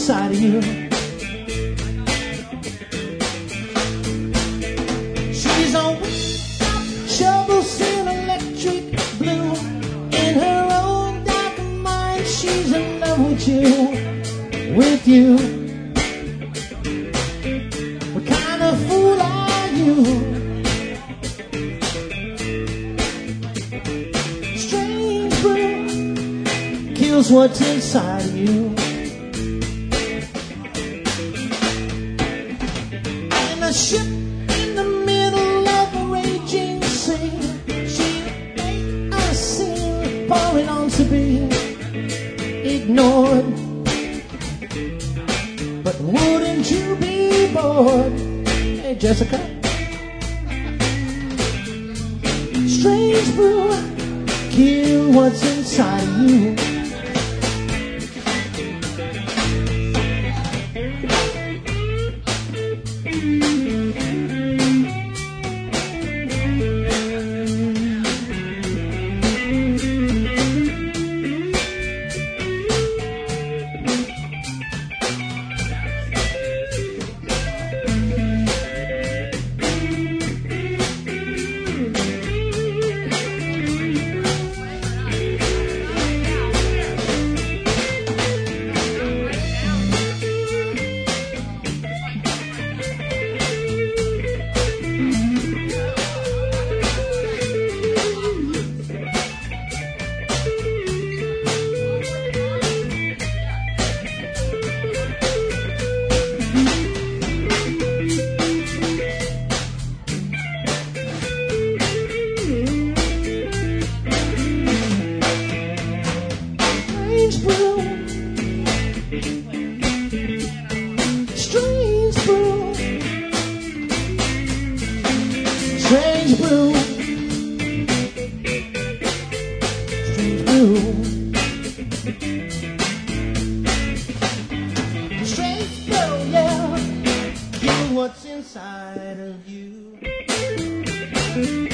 inside of you. She's a troublesome electric blue. In her own dark mind, she's in love with you, with you. What kind of fool are you? Strange brew kills what's inside of you. In a ship in the middle of a raging sea, she made a scene pouring on to be ignored. But wouldn't you be bored? Hey, Jessica. Strange brew, kill what's inside of you. Strange brew, strange brew, strange brew, strange brew, yeah, kill what's inside of you.